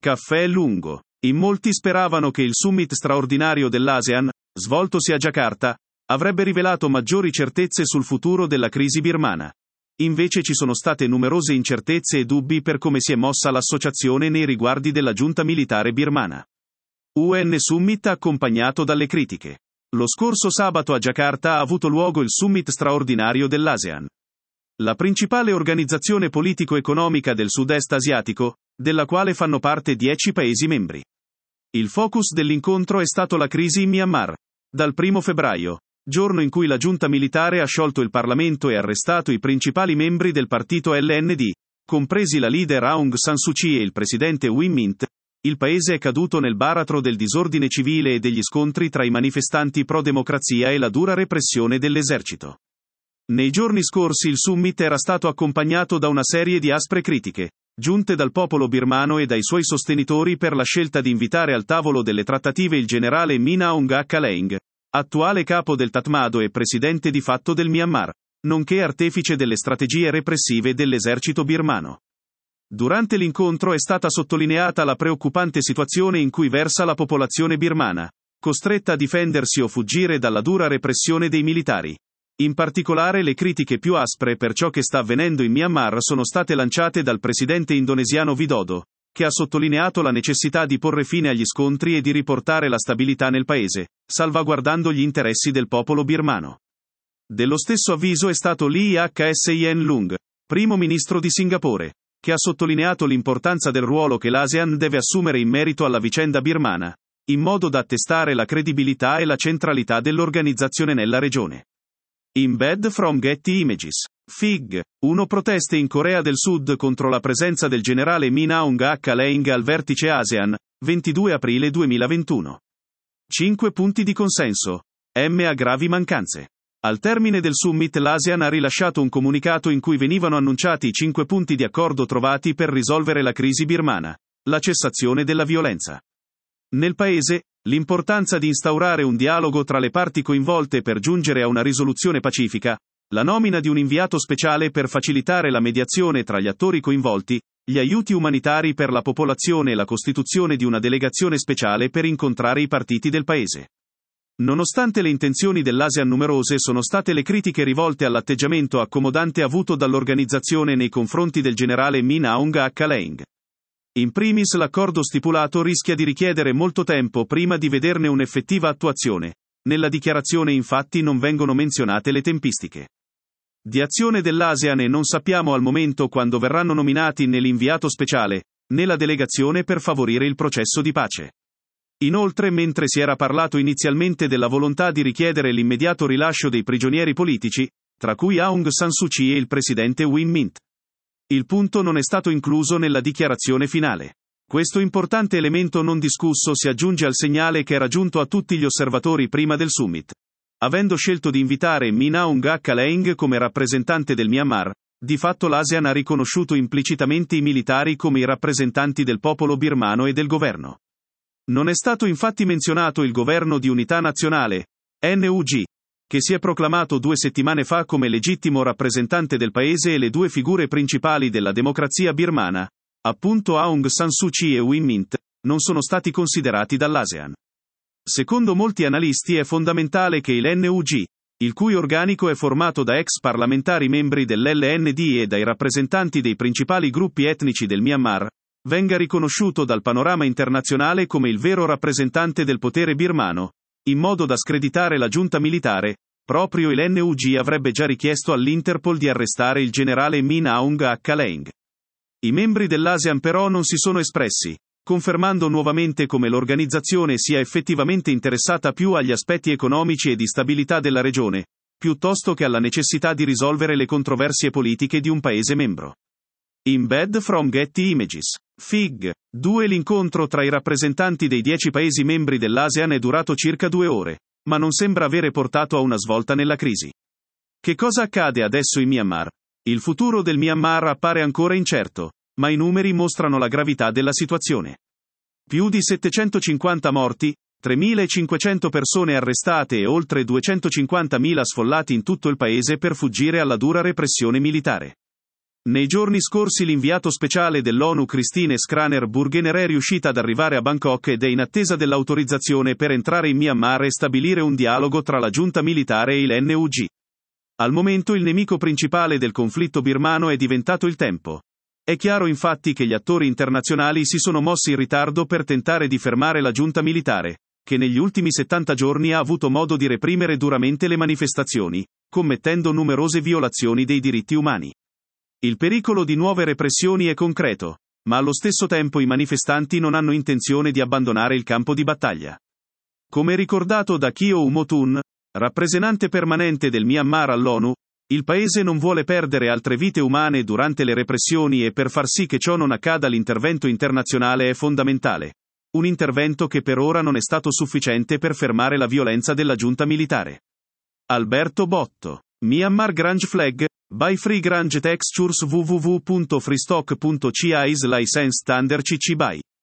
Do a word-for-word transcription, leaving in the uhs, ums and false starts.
Caffè lungo. In molti speravano che il summit straordinario dell'ASEAN, svoltosi a Giacarta, avrebbe rivelato maggiori certezze sul futuro della crisi birmana. Invece ci sono state numerose incertezze e dubbi per come si è mossa l'associazione nei riguardi della giunta militare birmana. U N Summit accompagnato dalle critiche. Lo scorso sabato a Giacarta ha avuto luogo il summit straordinario dell'ASEAN. La principale organizzazione politico-economica del sud-est asiatico, della quale fanno parte dieci Paesi membri. Il focus dell'incontro è stato la crisi in Myanmar. Dal primo febbraio, giorno in cui la giunta militare ha sciolto il Parlamento e arrestato i principali membri del partito L N D, compresi la leader Aung San Suu Kyi e il presidente Win Myint, il paese è caduto nel baratro del disordine civile e degli scontri tra i manifestanti pro-democrazia e la dura repressione dell'esercito. Nei giorni scorsi il summit era stato accompagnato da una serie di aspre critiche, giunte dal popolo birmano e dai suoi sostenitori per la scelta di invitare al tavolo delle trattative il generale Min Aung Hlaing, attuale capo del Tatmadaw e presidente di fatto del Myanmar, nonché artefice delle strategie repressive dell'esercito birmano. Durante l'incontro è stata sottolineata la preoccupante situazione in cui versa la popolazione birmana, costretta a difendersi o fuggire dalla dura repressione dei militari. In particolare le critiche più aspre per ciò che sta avvenendo in Myanmar sono state lanciate dal presidente indonesiano Widodo, che ha sottolineato la necessità di porre fine agli scontri e di riportare la stabilità nel paese, salvaguardando gli interessi del popolo birmano. Dello stesso avviso è stato Lee Hsien Loong, primo ministro di Singapore, che ha sottolineato l'importanza del ruolo che l'ASEAN deve assumere in merito alla vicenda birmana, in modo da attestare la credibilità e la centralità dell'organizzazione nella regione. Embed from Getty Images. F I G. uno Proteste in Corea del Sud contro la presenza del generale Min Aung Hlaing al vertice ASEAN, ventidue aprile duemilaventuno. cinque punti di consenso. M ha gravi mancanze. Al termine del summit l'ASEAN ha rilasciato un comunicato in cui venivano annunciati i cinque punti di accordo trovati per risolvere la crisi birmana, la cessazione della violenza nel paese, l'importanza di instaurare un dialogo tra le parti coinvolte per giungere a una risoluzione pacifica, la nomina di un inviato speciale per facilitare la mediazione tra gli attori coinvolti, gli aiuti umanitari per la popolazione e la costituzione di una delegazione speciale per incontrare i partiti del paese. Nonostante le intenzioni dell'ASEAN numerose, sono state le critiche rivolte all'atteggiamento accomodante avuto dall'organizzazione nei confronti del generale Min Aung Hlaing. In primis l'accordo stipulato rischia di richiedere molto tempo prima di vederne un'effettiva attuazione. Nella dichiarazione infatti non vengono menzionate le tempistiche di azione dell'ASEAN e non sappiamo al momento quando verranno nominati né l'inviato speciale, né la delegazione per favorire il processo di pace. Inoltre, mentre si era parlato inizialmente della volontà di richiedere l'immediato rilascio dei prigionieri politici, tra cui Aung San Suu Kyi e il presidente Win Myint, il punto non è stato incluso nella dichiarazione finale. Questo importante elemento non discusso si aggiunge al segnale che era giunto a tutti gli osservatori prima del summit. Avendo scelto di invitare Min Aung Hlaing come rappresentante del Myanmar, di fatto l'ASEAN ha riconosciuto implicitamente i militari come i rappresentanti del popolo birmano e del governo. Non è stato infatti menzionato il governo di unità nazionale, N U G, che si è proclamato due settimane fa come legittimo rappresentante del paese, e le due figure principali della democrazia birmana, appunto Aung San Suu Kyi e Win Myint, non sono stati considerati dall'ASEAN. Secondo molti analisti è fondamentale che il N U G, il cui organico è formato da ex parlamentari membri dell'L N D e dai rappresentanti dei principali gruppi etnici del Myanmar, venga riconosciuto dal panorama internazionale come il vero rappresentante del potere birmano, in modo da screditare la giunta militare. Proprio il N U G avrebbe già richiesto all'Interpol di arrestare il generale Min Aung Hlaing. I membri dell'ASEAN però non si sono espressi, confermando nuovamente come l'organizzazione sia effettivamente interessata più agli aspetti economici e di stabilità della regione, piuttosto che alla necessità di risolvere le controversie politiche di un paese membro. Embed from Getty Images. F I G. due L'incontro tra i rappresentanti dei dieci paesi membri dell'ASEAN è durato circa due ore, ma non sembra avere portato a una svolta nella crisi. Che cosa accade adesso in Myanmar? Il futuro del Myanmar appare ancora incerto, ma i numeri mostrano la gravità della situazione. Più di settecentocinquanta morti, tremilacinquecento persone arrestate e oltre duecentocinquantamila sfollati in tutto il paese per fuggire alla dura repressione militare. Nei giorni scorsi l'inviato speciale dell'ONU Christine Schraner Burgener è riuscita ad arrivare a Bangkok ed è in attesa dell'autorizzazione per entrare in Myanmar e stabilire un dialogo tra la giunta militare e il N U G. Al momento il nemico principale del conflitto birmano è diventato il tempo. È chiaro infatti che gli attori internazionali si sono mossi in ritardo per tentare di fermare la giunta militare, che negli ultimi settanta giorni ha avuto modo di reprimere duramente le manifestazioni, commettendo numerose violazioni dei diritti umani. Il pericolo di nuove repressioni è concreto, ma allo stesso tempo i manifestanti non hanno intenzione di abbandonare il campo di battaglia. Come ricordato da Kyo Umotun, rappresentante permanente del Myanmar all'ONU, il paese non vuole perdere altre vite umane durante le repressioni e per far sì che ciò non accada l'intervento internazionale è fondamentale. Un intervento che per ora non è stato sufficiente per fermare la violenza della giunta militare. Alberto Botto. Myanmar Grange Flag, by Free Grange Textures w w w punto freestock punto c i s License Standard C C B Y